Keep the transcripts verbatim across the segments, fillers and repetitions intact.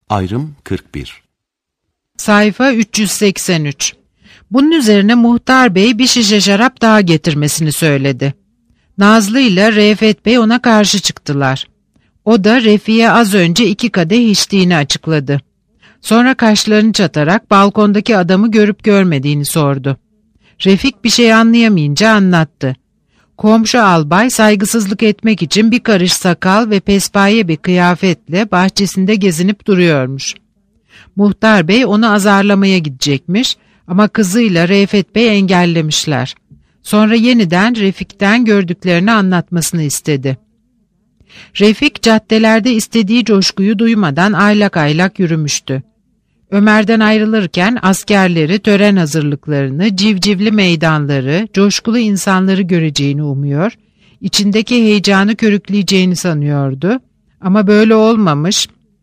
Ayrım kırk bir. Sayfa üç yüz seksen üç. Bunun üzerine muhtar bey bir şişe şarap daha getirmesini söyledi. Nazlı ile Reifet Bey ona karşı çıktılar. O da Refik'e az önce iki kadeh içtiğini açıkladı. Sonra kaşlarını çatarak balkondaki adamı görüp görmediğini sordu. Refik bir şey anlayamayınca anlattı. Komşu albay saygısızlık etmek için bir karış sakal ve pespaye bir kıyafetle bahçesinde gezinip duruyormuş. Muhtar bey onu azarlamaya gidecekmiş ama kızıyla Reifet Bey engellemişler. Sonra yeniden Refik'ten gördüklerini anlatmasını istedi. Refik caddelerde istediği coşkuyu duymadan aylak aylak yürümüştü. Ömer'den ayrılırken askerleri, tören hazırlıklarını, civcivli meydanları, coşkulu insanları göreceğini umuyor, içindeki heyecanı körükleyeceğini sanıyordu ama böyle olmamış.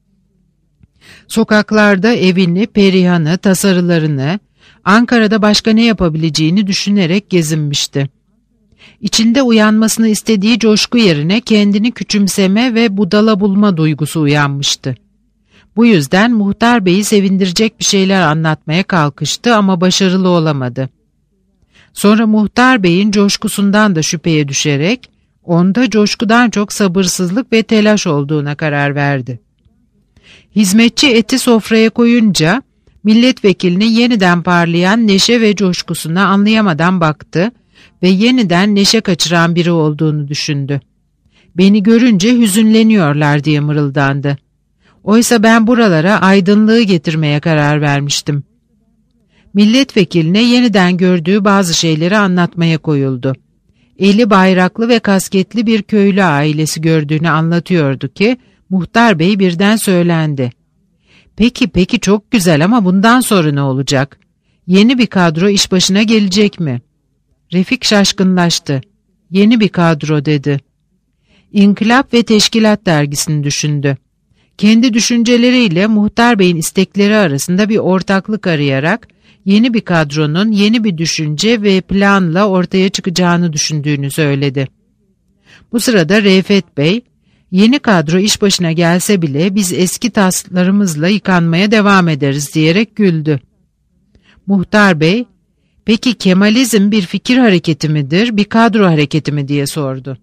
Sokaklarda evini, perihanı, tasarılarını, Ankara'da başka ne yapabileceğini düşünerek gezinmişti. İçinde uyanmasını istediği coşku yerine kendini küçümseme ve budala bulma duygusu uyanmıştı. Bu yüzden muhtar beyi sevindirecek bir şeyler anlatmaya kalkıştı ama başarılı olamadı. Sonra muhtar beyin coşkusundan da şüpheye düşerek onda coşkudan çok sabırsızlık ve telaş olduğuna karar verdi. Hizmetçi eti sofraya koyunca milletvekilinin yeniden parlayan neşe ve coşkusuna anlayamadan baktı ve yeniden neşe kaçıran biri olduğunu düşündü. Beni görünce hüzünleniyorlar diye mırıldandı. Oysa ben buralara aydınlığı getirmeye karar vermiştim. Milletvekiline yeniden gördüğü bazı şeyleri anlatmaya koyuldu. Eli bayraklı ve kasketli bir köylü ailesi gördüğünü anlatıyordu ki muhtar bey birden söylendi. Peki peki çok güzel ama bundan sonra ne olacak? Yeni bir kadro iş başına gelecek mi? Refik şaşkınlaştı. Yeni bir kadro dedi. İnkılap ve Teşkilat dergisini düşündü. Kendi düşünceleriyle muhtar beyin istekleri arasında bir ortaklık arayarak yeni bir kadronun yeni bir düşünce ve planla ortaya çıkacağını düşündüğünü söyledi. Bu sırada Reifet Bey, yeni kadro iş başına gelse bile biz eski taslarımızla yıkanmaya devam ederiz diyerek güldü. Muhtar Bey, peki Kemalizm bir fikir hareketi midir, bir kadro hareketi mi diye sordu.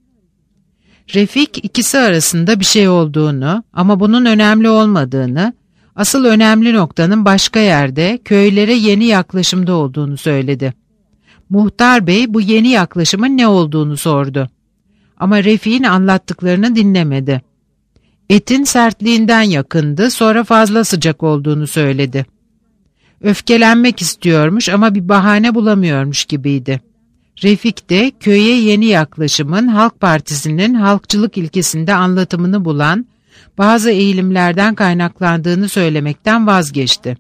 Refik ikisi arasında bir şey olduğunu ama bunun önemli olmadığını, asıl önemli noktanın başka yerde, köylere yeni yaklaşımda olduğunu söyledi. Muhtar Bey bu yeni yaklaşımın ne olduğunu sordu. Ama Refik'in anlattıklarını dinlemedi. Etin sertliğinden yakındı, sonra fazla sıcak olduğunu söyledi. Öfkelenmek istiyormuş ama bir bahane bulamıyormuş gibiydi. Refik de köye yeni yaklaşımın Halk Partisi'nin halkçılık ilkesinde anlatımını bulan bazı eğilimlerden kaynaklandığını söylemekten vazgeçti.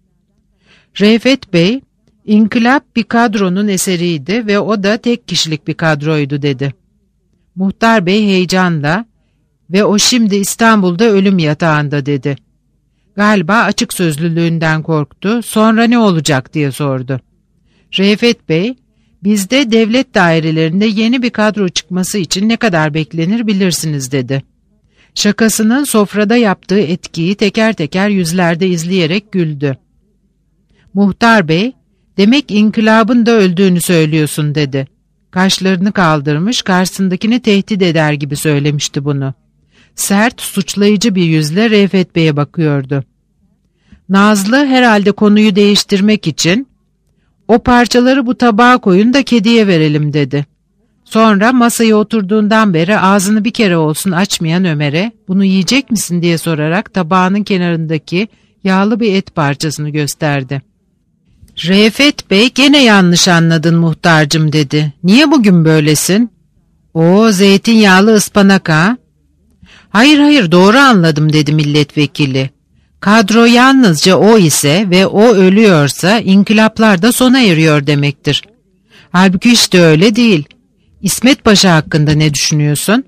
Reifet Bey, İnkılap bir kadronun eseriydi ve o da tek kişilik bir kadroydu dedi. Muhtar Bey heyecanla ve o şimdi İstanbul'da ölüm yatağında dedi. Galiba açık sözlülüğünden korktu, sonra ne olacak diye sordu. Reifet Bey, bizde devlet dairelerinde yeni bir kadro çıkması için ne kadar beklenir bilirsiniz dedi. Şakasının sofrada yaptığı etkiyi teker teker yüzlerde izleyerek güldü. Muhtar Bey, demek inkılabın da öldüğünü söylüyorsun dedi. Kaşlarını kaldırmış, karşısındakini tehdit eder gibi söylemişti bunu. Sert, suçlayıcı bir yüzle Reifet Bey'e bakıyordu. Nazlı herhalde konuyu değiştirmek için, o parçaları bu tabağa koyun da kediye verelim dedi. Sonra masaya oturduğundan beri ağzını bir kere olsun açmayan Ömer'e bunu yiyecek misin diye sorarak tabağının kenarındaki yağlı bir et parçasını gösterdi. Reifet Bey gene yanlış anladın muhtarcım dedi. Niye bugün böylesin? O zeytinyağlı ıspanak ha? Hayır hayır doğru anladım dedi milletvekili. Kadro yalnızca o ise ve o ölüyorsa inkılaplar da sona eriyor demektir. Halbuki işte öyle değil. İsmet Paşa hakkında ne düşünüyorsun?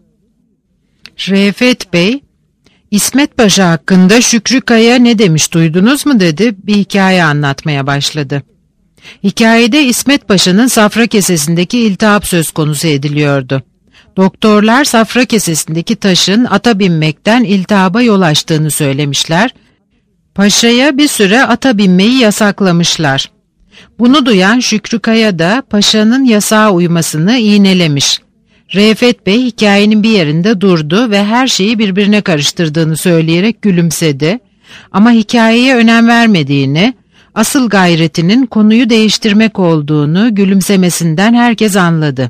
Reifet Bey, İsmet Paşa hakkında Şükrü Kaya ne demiş duydunuz mu dedi, bir hikaye anlatmaya başladı. Hikayede İsmet Paşa'nın safra kesesindeki iltihap söz konusu ediliyordu. Doktorlar safra kesesindeki taşın ata binmekten iltihaba yol açtığını söylemişler Paşa'ya bir süre ata binmeyi yasaklamışlar. Bunu duyan Şükrü Kaya da paşanın yasağa uymasını iğnelemiş. Reifet Bey hikayenin bir yerinde durdu ve her şeyi birbirine karıştırdığını söyleyerek gülümsedi. Ama hikayeye önem vermediğini, asıl gayretinin konuyu değiştirmek olduğunu gülümsemesinden herkes anladı.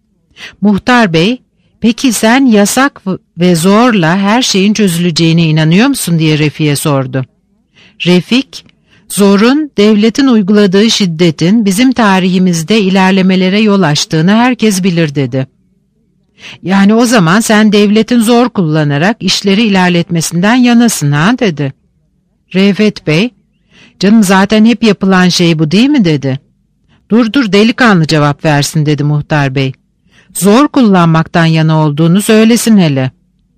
Muhtar Bey, "Peki sen yasak ve zorla her şeyin çözüleceğine inanıyor musun?" diye Refik'e sordu. Refik, "Zorun, devletin uyguladığı şiddetin bizim tarihimizde ilerlemelere yol açtığını herkes bilir." dedi. "Yani o zaman sen devletin zor kullanarak işleri ilerletmesinden yanasın ha?" dedi. Reifet Bey, "Canım zaten hep yapılan şey bu değil mi?" dedi. "Dur dur delikanlı cevap versin." dedi Muhtar Bey. "Zor kullanmaktan yana olduğunu söylesin hele."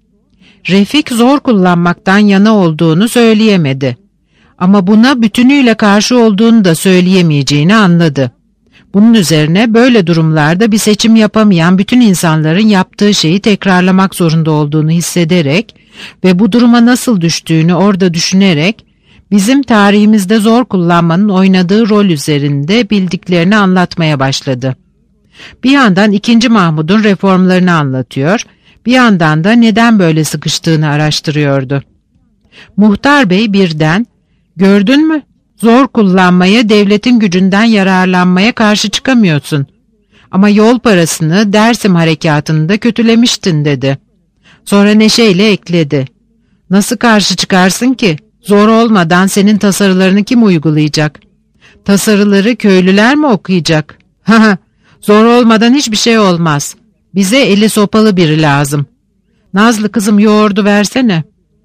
Refik zor kullanmaktan yana olduğunu söyleyemedi. Ama buna bütünüyle karşı olduğunu da söyleyemeyeceğini anladı. Bunun üzerine böyle durumlarda bir seçim yapamayan bütün insanların yaptığı şeyi tekrarlamak zorunda olduğunu hissederek ve bu duruma nasıl düştüğünü orada düşünerek bizim tarihimizde zor kullanmanın oynadığı rol üzerinde bildiklerini anlatmaya başladı. Bir yandan ikinci Mahmud'un reformlarını anlatıyor, bir yandan da neden böyle sıkıştığını araştırıyordu. Muhtar Bey birden, "Gördün mü? Zor kullanmaya, devletin gücünden yararlanmaya karşı çıkamıyorsun. Ama yol parasını Dersim harekatında kötülemiştin." dedi. Sonra neşeyle ekledi. "Nasıl karşı çıkarsın ki? Zor olmadan senin tasarılarını kim uygulayacak? Tasarıları köylüler mi okuyacak? Haha, zor olmadan hiçbir şey olmaz. Bize eli sopalı biri lazım. Nazlı kızım yoğurdu versene."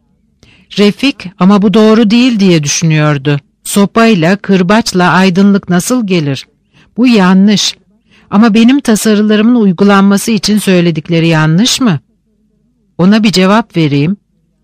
Refik ama bu doğru değil diye düşünüyordu. Sopayla, kırbaçla aydınlık nasıl gelir? Bu yanlış. Ama benim tasarılarımın uygulanması için söyledikleri yanlış mı? Ona bir cevap vereyim.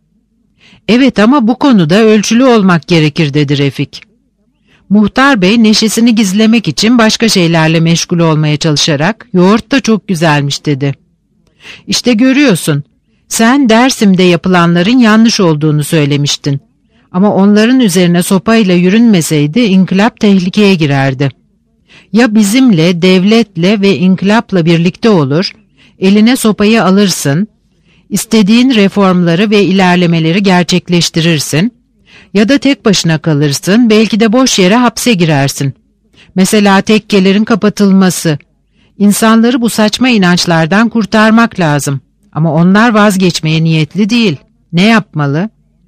"Evet ama bu konuda ölçülü olmak gerekir." dedi Refik. Muhtar Bey neşesini gizlemek için başka şeylerle meşgul olmaya çalışarak "Yoğurt da çok güzelmiş." dedi. "İşte görüyorsun, sen Dersim'de yapılanların yanlış olduğunu söylemiştin. Ama onların üzerine sopayla yürünmeseydi inkılap tehlikeye girerdi. Ya bizimle, devletle ve inkılapla birlikte olur, eline sopayı alırsın, istediğin reformları ve ilerlemeleri gerçekleştirirsin, ya da tek başına kalırsın, belki de boş yere hapse girersin. Mesela tekkelerin kapatılması. İnsanları bu saçma inançlardan kurtarmak lazım. Ama onlar vazgeçmeye niyetli değil. Ne yapmalı?"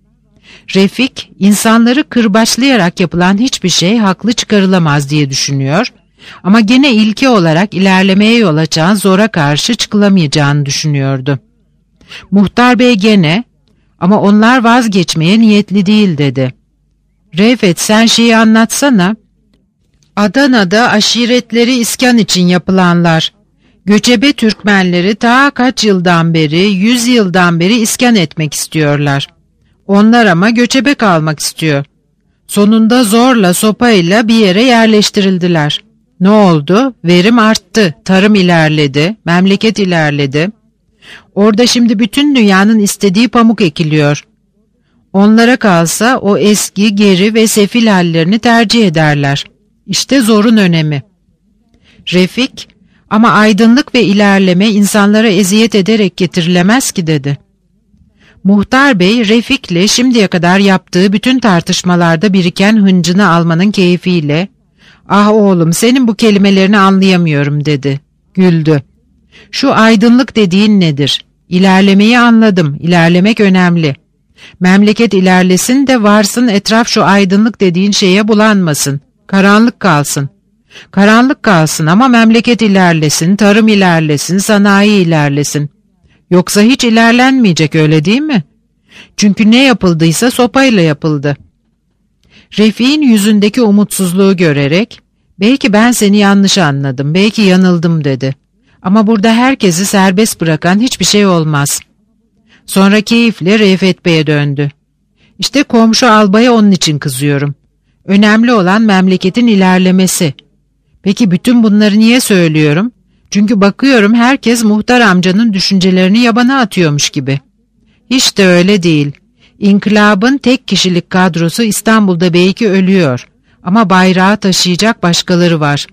Refik, insanları kırbaçlayarak yapılan hiçbir şey haklı çıkarılamaz diye düşünüyor ama gene ilke olarak ilerlemeye yol açan zora karşı çıkılamayacağını düşünüyordu. Muhtar Bey gene, "Ama onlar vazgeçmeye niyetli değil." dedi. "Reifet sen şeyi anlatsana." "Adana'da aşiretleri iskan için yapılanlar. Göçebe Türkmenleri ta kaç yıldan beri, yüz yıldan beri iskan etmek istiyorlar. Onlar ama göçebe kalmak istiyor. Sonunda zorla sopayla bir yere yerleştirildiler. Ne oldu? Verim arttı, tarım ilerledi, memleket ilerledi. Orada şimdi bütün dünyanın istediği pamuk ekiliyor. Onlara kalsa o eski, geri ve sefil hallerini tercih ederler. İşte zorun önemi." Refik, "Ama aydınlık ve ilerleme insanlara eziyet ederek getirilemez ki." dedi. Muhtar Bey, Refik'le şimdiye kadar yaptığı bütün tartışmalarda biriken hıncını almanın keyfiyle, "Ah oğlum senin bu kelimelerini anlayamıyorum." dedi. Güldü. "Şu aydınlık dediğin nedir? İlerlemeyi anladım, ilerlemek önemli. Memleket ilerlesin de varsın etraf şu aydınlık dediğin şeye bulanmasın, karanlık kalsın. Karanlık kalsın ama memleket ilerlesin, tarım ilerlesin, sanayi ilerlesin. Yoksa hiç ilerlenmeyecek öyle değil mi? Çünkü ne yapıldıysa sopayla yapıldı." Refik'in yüzündeki umutsuzluğu görerek, "Belki ben seni yanlış anladım, belki yanıldım." dedi. "Ama burada herkesi serbest bırakan hiçbir şey olmaz." Sonra keyifle Reifet Bey'e döndü. "İşte komşu albaya onun için kızıyorum. Önemli olan memleketin ilerlemesi. Peki bütün bunları niye söylüyorum? Çünkü bakıyorum herkes muhtar amcanın düşüncelerini yabana atıyormuş gibi. Hiç de öyle değil. İnkılabın tek kişilik kadrosu İstanbul'da belki ölüyor ama bayrağı taşıyacak başkaları var.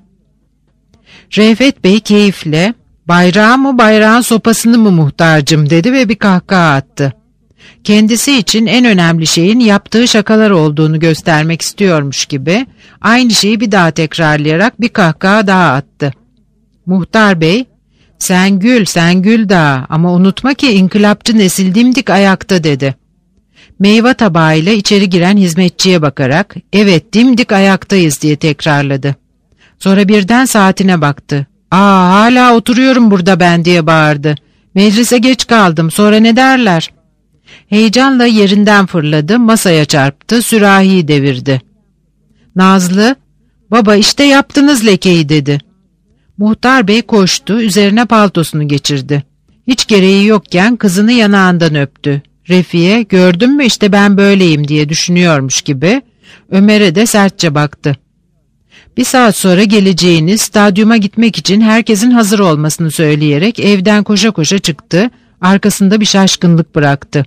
Reifet Bey keyifle, "Bayrağı mı, bayrağın sopasını mı muhtarcım?" dedi ve bir kahkaha attı. Kendisi için en önemli şeyin yaptığı şakalar olduğunu göstermek istiyormuş gibi aynı şeyi bir daha tekrarlayarak bir kahkaha daha attı. Muhtar Bey, "Sen gül, sen gül daha ama unutma ki inkılapçı nesil dimdik ayakta," dedi. Meyve tabağıyla içeri giren hizmetçiye bakarak, "Evet, dimdik ayaktayız," diye tekrarladı. Sonra birden saatine baktı. "Aa, hala oturuyorum burada ben," diye bağırdı. "Meclise geç kaldım, sonra ne derler?" Heyecanla yerinden fırladı, masaya çarptı, sürahiyi devirdi. Nazlı, "Baba, işte yaptınız lekeyi," dedi. Muhtar Bey koştu, üzerine paltosunu geçirdi. Hiç gereği yokken kızını yanağından öptü. Refiye, "Gördün mü işte ben böyleyim," diye düşünüyormuş gibi Ömer'e de sertçe baktı. Bir saat sonra geleceğini, stadyuma gitmek için herkesin hazır olmasını söyleyerek evden koşa koşa çıktı, arkasında bir şaşkınlık bıraktı.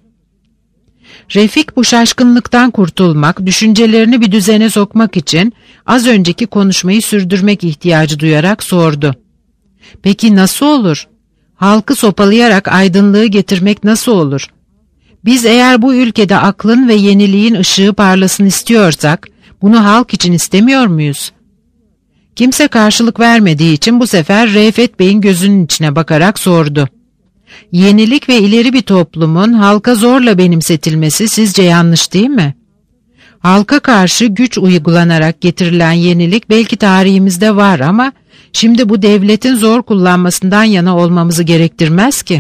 Refik bu şaşkınlıktan kurtulmak, düşüncelerini bir düzene sokmak için az önceki konuşmayı sürdürmek ihtiyacı duyarak sordu. "Peki nasıl olur? Halkı sopalayarak aydınlığı getirmek nasıl olur? Biz eğer bu ülkede aklın ve yeniliğin ışığı parlasın istiyorsak, bunu halk için istemiyor muyuz?" Kimse karşılık vermediği için bu sefer Reifet Bey'in gözünün içine bakarak sordu. "Yenilik ve ileri bir toplumun halka zorla benimsetilmesi sizce yanlış değil mi? Halka karşı güç uygulanarak getirilen yenilik belki tarihimizde var ama şimdi bu devletin zor kullanmasından yana olmamızı gerektirmez ki."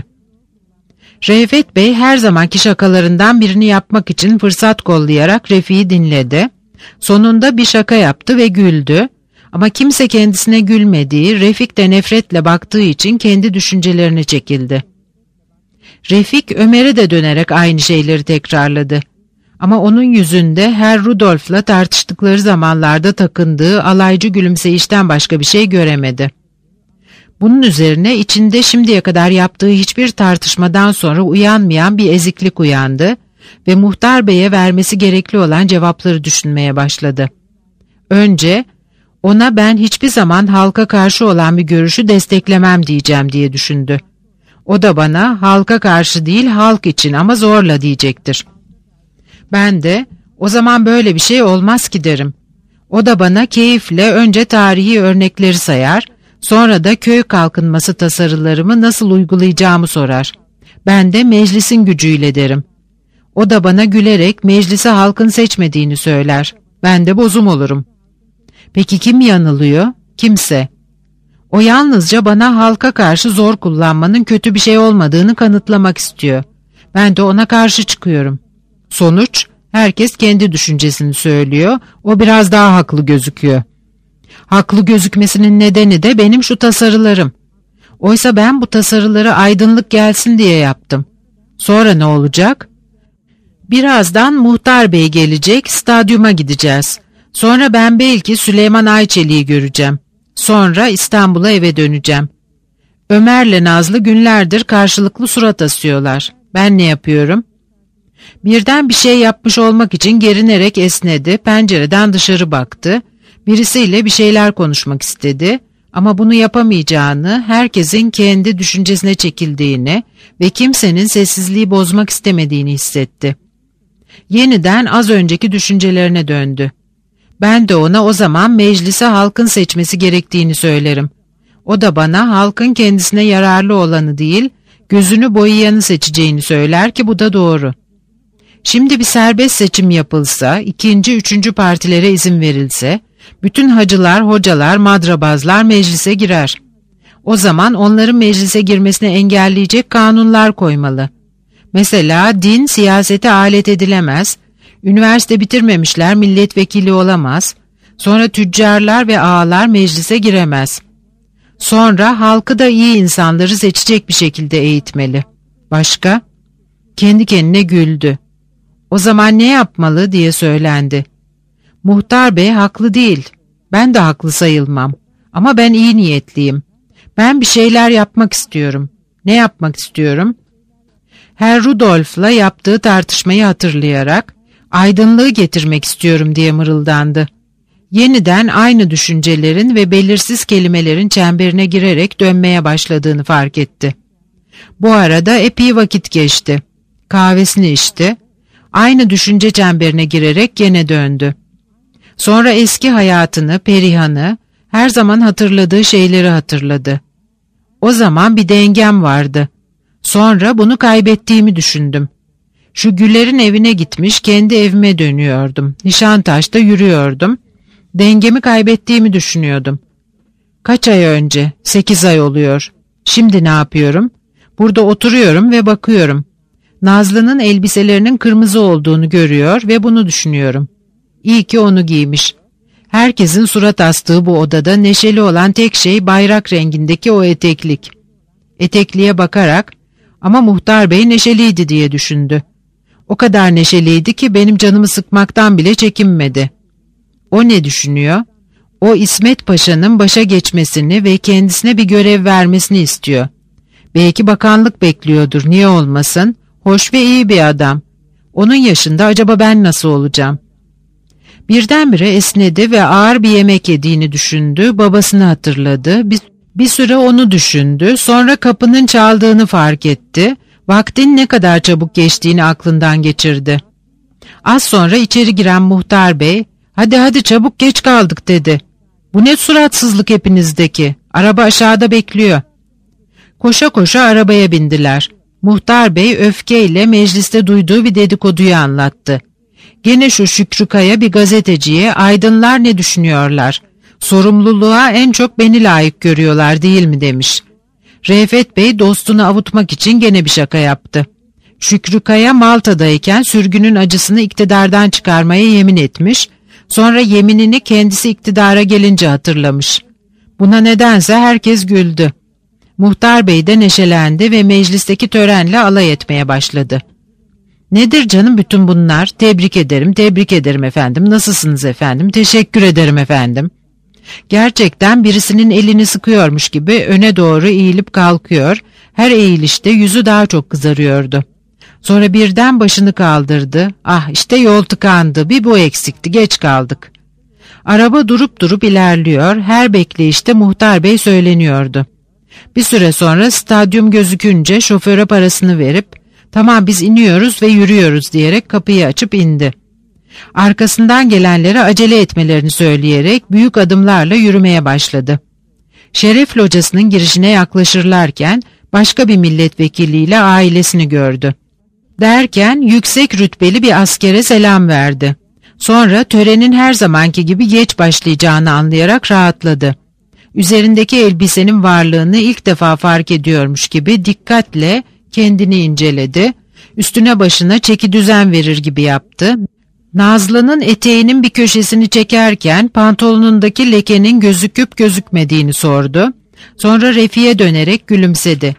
Reifet Bey her zamanki şakalarından birini yapmak için fırsat kollayarak Refik'i dinledi. Sonunda bir şaka yaptı ve güldü. Ama kimse kendisine gülmediği, Refik de nefretle baktığı için kendi düşüncelerine çekildi. Refik Ömer'e de dönerek aynı şeyleri tekrarladı. Ama onun yüzünde Herr Rudolf'la tartıştıkları zamanlarda takındığı alaycı gülümseyişten başka bir şey göremedi. Bunun üzerine içinde şimdiye kadar yaptığı hiçbir tartışmadan sonra uyanmayan bir eziklik uyandı ve Muhtar Bey'e vermesi gerekli olan cevapları düşünmeye başladı. Önce, "Ona ben hiçbir zaman halka karşı olan bir görüşü desteklemem diyeceğim," diye düşündü. O da bana halka karşı değil halk için ama zorla diyecektir. Ben de "O zaman böyle bir şey olmaz ki," derim. O da bana keyifle önce tarihi örnekleri sayar, sonra da köy kalkınması tasarılarımı nasıl uygulayacağımı sorar. Ben de meclisin gücüyle derim. O da bana gülerek meclisi halkın seçmediğini söyler. Ben de bozum olurum. Peki kim yanılıyor? Kimse. O yalnızca bana halka karşı zor kullanmanın kötü bir şey olmadığını kanıtlamak istiyor. Ben de ona karşı çıkıyorum. Sonuç, herkes kendi düşüncesini söylüyor, o biraz daha haklı gözüküyor. Haklı gözükmesinin nedeni de benim şu tasarılarım. Oysa ben bu tasarıları aydınlık gelsin diye yaptım. Sonra ne olacak? Birazdan Muhtar Bey gelecek, stadyuma gideceğiz. Sonra ben belki Süleyman Ayçeli'yi göreceğim. Sonra İstanbul'a eve döneceğim. Ömer'le Nazlı günlerdir karşılıklı surat asıyorlar. Ben ne yapıyorum? Birden bir şey yapmış olmak için gerinerek esnedi, pencereden dışarı baktı. Birisiyle bir şeyler konuşmak istedi ama bunu yapamayacağını, herkesin kendi düşüncesine çekildiğini ve kimsenin sessizliği bozmak istemediğini hissetti. Yeniden az önceki düşüncelerine döndü. Ben de ona o zaman meclise halkın seçmesi gerektiğini söylerim. O da bana halkın kendisine yararlı olanı değil, gözünü boyayanı seçeceğini söyler ki bu da doğru. Şimdi bir serbest seçim yapılsa, ikinci, üçüncü partilere izin verilse, bütün hacılar, hocalar, madrabazlar meclise girer. O zaman onların meclise girmesini engelleyecek kanunlar koymalı. Mesela din siyasete alet edilemez, üniversite bitirmemişler milletvekili olamaz, sonra tüccarlar ve ağalar meclise giremez. Sonra halkı da iyi insanları seçecek bir şekilde eğitmeli. Başka? Kendi kendine güldü. O zaman ne yapmalı diye söylendi. Muhtar Bey haklı değil. Ben de haklı sayılmam. Ama ben iyi niyetliyim. Ben bir şeyler yapmak istiyorum. Ne yapmak istiyorum? Herr Rudolf'la yaptığı tartışmayı hatırlayarak aydınlığı getirmek istiyorum diye mırıldandı. Yeniden aynı düşüncelerin ve belirsiz kelimelerin çemberine girerek dönmeye başladığını fark etti. Bu arada epey vakit geçti. Kahvesini içti. Aynı düşünce çemberine girerek gene döndü. Sonra eski hayatını, Perihan'ı, her zaman hatırladığı şeyleri hatırladı. O zaman bir dengem vardı. Sonra bunu kaybettiğimi düşündüm. Şu Güler'in evine gitmiş, kendi evime dönüyordum. Nişantaş'ta yürüyordum. Dengemi kaybettiğimi düşünüyordum. Kaç ay önce? Sekiz ay oluyor. Şimdi ne yapıyorum? Burada oturuyorum ve bakıyorum. Nazlı'nın elbiselerinin kırmızı olduğunu görüyor ve bunu düşünüyorum. İyi ki onu giymiş. Herkesin surat astığı bu odada neşeli olan tek şey bayrak rengindeki o eteklik. Etekliğe bakarak, ama Muhtar Bey neşeliydi diye düşündü. O kadar neşeliydi ki benim canımı sıkmaktan bile çekinmedi. O ne düşünüyor? O İsmet Paşa'nın başa geçmesini ve kendisine bir görev vermesini istiyor. Belki bakanlık bekliyordur, niye olmasın? Hoş ve iyi bir adam. Onun yaşında acaba ben nasıl olacağım? Birdenbire esnedi ve ağır bir yemek yediğini düşündü, babasını hatırladı. Bir, bir süre onu düşündü, sonra kapının çaldığını fark etti. Vaktin ne kadar çabuk geçtiğini aklından geçirdi. Az sonra içeri giren Muhtar Bey, "Hadi hadi çabuk, geç kaldık," dedi. "Bu ne suratsızlık hepinizdeki? Araba aşağıda bekliyor." Koşa koşa arabaya bindiler. Muhtar Bey öfkeyle mecliste duyduğu bir dedikoduyu anlattı. Gene şu Şükrü Kaya bir gazeteciye "Aydınlar ne düşünüyorlar? Sorumluluğa en çok beni layık görüyorlar değil mi?" demiş. Refet Bey dostunu avutmak için gene bir şaka yaptı. Şükrü Kaya Malta'dayken sürgünün acısını iktidardan çıkarmaya yemin etmiş, sonra yeminini kendisi iktidara gelince hatırlamış. Buna nedense herkes güldü. Muhtar Bey de neşelendi ve meclisteki törenle alay etmeye başladı. "Nedir canım bütün bunlar? Tebrik ederim, tebrik ederim efendim. Nasılsınız efendim? Teşekkür ederim efendim." Gerçekten birisinin elini sıkıyormuş gibi öne doğru eğilip kalkıyor, her eğilişte yüzü daha çok kızarıyordu. Sonra birden başını kaldırdı. "Ah işte yol tıkandı, bir bu eksikti, geç kaldık." Araba durup durup ilerliyor, her bekleyişte Muhtar Bey söyleniyordu. Bir süre sonra stadyum gözükünce şoföre parasını verip "Tamam biz iniyoruz ve yürüyoruz," diyerek kapıyı açıp indi. Arkasından gelenlere acele etmelerini söyleyerek büyük adımlarla yürümeye başladı. Şeref locasının girişine yaklaşırlarken başka bir milletvekiliyle ailesini gördü. Derken yüksek rütbeli bir askere selam verdi. Sonra törenin her zamanki gibi geç başlayacağını anlayarak rahatladı. Üzerindeki elbisenin varlığını ilk defa fark ediyormuş gibi dikkatle kendini inceledi. Üstüne başına çeki düzen verir gibi yaptı. Nazlı'nın eteğinin bir köşesini çekerken pantolonundaki lekenin gözüküp gözükmediğini sordu. Sonra Refik'e dönerek gülümsedi.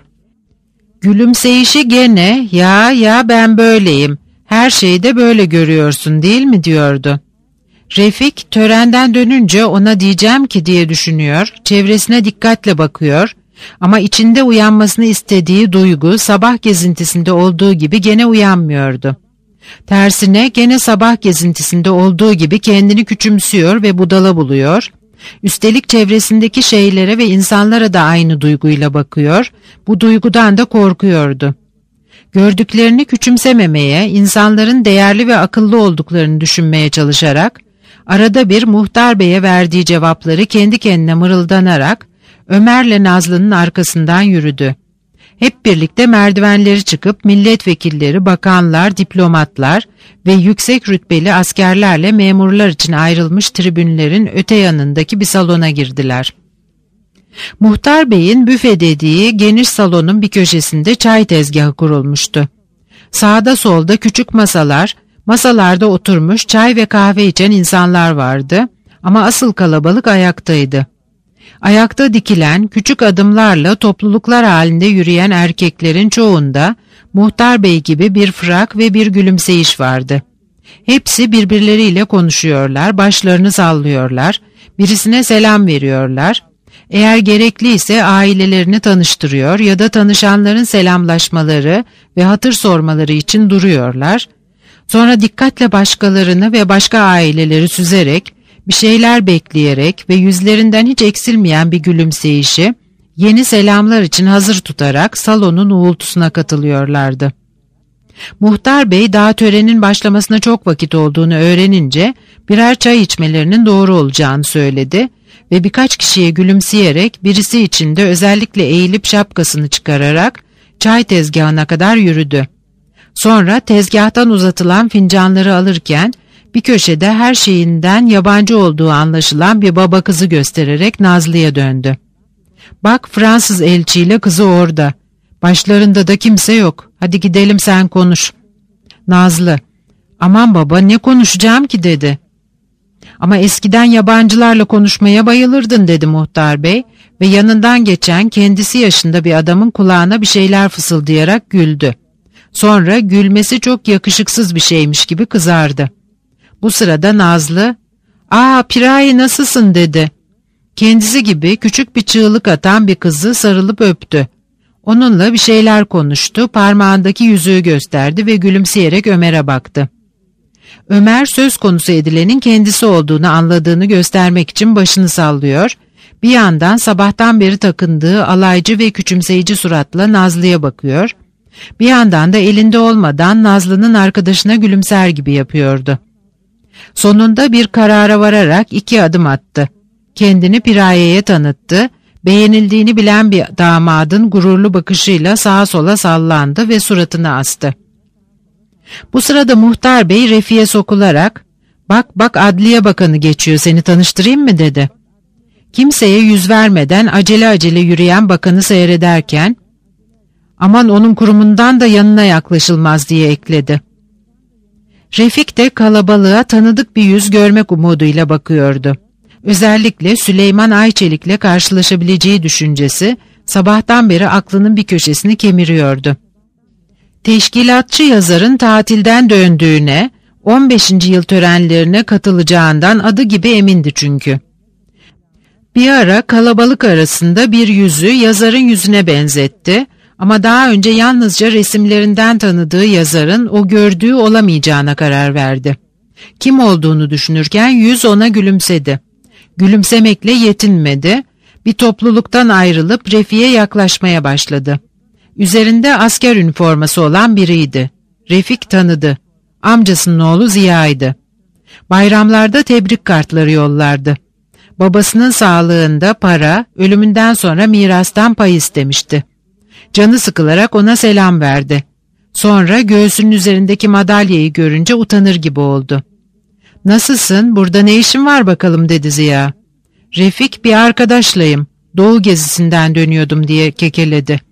Gülümseyişi gene "Ya ya ben böyleyim, her şeyi de böyle görüyorsun değil mi?" diyordu. Refik törenden dönünce ona diyeceğim ki diye düşünüyor, çevresine dikkatle bakıyor ama içinde uyanmasını istediği duygu sabah gezintisinde olduğu gibi gene uyanmıyordu. Tersine gene sabah gezintisinde olduğu gibi kendini küçümsüyor ve budala buluyor. Üstelik çevresindeki şeylere ve insanlara da aynı duyguyla bakıyor, bu duygudan da korkuyordu. Gördüklerini küçümsememeye, insanların değerli ve akıllı olduklarını düşünmeye çalışarak, arada bir Muhtar Bey'e verdiği cevapları kendi kendine mırıldanarak Ömer'le Nazlı'nın arkasından yürüdü. Hep birlikte merdivenleri çıkıp milletvekilleri, bakanlar, diplomatlar ve yüksek rütbeli askerlerle memurlar için ayrılmış tribünlerin öte yanındaki bir salona girdiler. Muhtar Bey'in büfe dediği geniş salonun bir köşesinde çay tezgahı kurulmuştu. Sağda solda küçük masalar, masalarda oturmuş çay ve kahve içen insanlar vardı ama asıl kalabalık ayaktaydı. Ayakta dikilen, küçük adımlarla topluluklar halinde yürüyen erkeklerin çoğunda Muhtar Bey gibi bir frak ve bir gülümseyiş vardı. Hepsi birbirleriyle konuşuyorlar, başlarını sallıyorlar, birisine selam veriyorlar. Eğer gerekliyse ailelerini tanıştırıyor ya da tanışanların selamlaşmaları ve hatır sormaları için duruyorlar. Sonra dikkatle başkalarını ve başka aileleri süzerek, bir şeyler bekleyerek ve yüzlerinden hiç eksilmeyen bir gülümseyişi, yeni selamlar için hazır tutarak salonun uğultusuna katılıyorlardı. Muhtar Bey daha törenin başlamasına çok vakit olduğunu öğrenince birer çay içmelerinin doğru olacağını söyledi ve birkaç kişiye gülümseyerek birisi için de özellikle eğilip şapkasını çıkararak çay tezgahına kadar yürüdü. Sonra tezgahtan uzatılan fincanları alırken bir köşede her şeyinden yabancı olduğu anlaşılan bir baba kızı göstererek Nazlı'ya döndü. "Bak, Fransız elçiyle kızı orada. Başlarında da kimse yok. Hadi gidelim, sen konuş." Nazlı, "Aman baba, ne konuşacağım ki?" dedi. "Ama eskiden yabancılarla konuşmaya bayılırdın," dedi Muhtar Bey ve yanından geçen kendisi yaşında bir adamın kulağına bir şeyler fısıldayarak güldü. Sonra gülmesi çok yakışıksız bir şeymiş gibi kızardı. Bu sırada Nazlı, "Aa, Piraye, nasılsın?" dedi. Kendisi gibi küçük bir çığlık atan bir kızı sarılıp öptü. Onunla bir şeyler konuştu, parmağındaki yüzüğü gösterdi ve gülümseyerek Ömer'e baktı. Ömer söz konusu edilenin kendisi olduğunu anladığını göstermek için başını sallıyor, bir yandan sabahtan beri takındığı alaycı ve küçümseyici suratla Nazlı'ya bakıyor, bir yandan da elinde olmadan Nazlı'nın arkadaşına gülümser gibi yapıyordu. Sonunda bir karara vararak iki adım attı. Kendini Piraye'ye tanıttı, beğenildiğini bilen bir damadın gururlu bakışıyla sağa sola sallandı ve suratını astı. Bu sırada Muhtar Bey Refik'e sokularak, "Bak bak, Adliye Bakanı geçiyor, seni tanıştırayım mı?" dedi. Kimseye yüz vermeden acele acele yürüyen bakanı seyrederken, "Aman, onun kurumundan da yanına yaklaşılmaz," diye ekledi. Refik de kalabalığa tanıdık bir yüz görmek umuduyla bakıyordu. Özellikle Süleyman Ayçelik'le karşılaşabileceği düşüncesi sabahtan beri aklının bir köşesini kemiriyordu. Teşkilatçı yazarın tatilden döndüğüne, on beşinci yıl törenlerine katılacağından adı gibi emindi çünkü. Bir ara kalabalık arasında bir yüzü yazarın yüzüne benzetti ama daha önce yalnızca resimlerinden tanıdığı yazarın o gördüğü olamayacağına karar verdi. Kim olduğunu düşünürken yüz ona gülümsedi. Gülümsemekle yetinmedi, bir topluluktan ayrılıp Refik'e yaklaşmaya başladı. Üzerinde asker üniforması olan biriydi. Refik tanıdı. Amcasının oğlu Ziya'ydı. Bayramlarda tebrik kartları yollardı. Babasının sağlığında para, ölümünden sonra mirastan pay istemişti. Canı sıkılarak ona selam verdi. Sonra göğsünün üzerindeki madalyayı görünce utanır gibi oldu. "Nasılsın, burada ne işin var bakalım?" dedi Ziya. Refik, "Bir arkadaşlayım, Doğu gezisinden dönüyordum," diye kekeledi.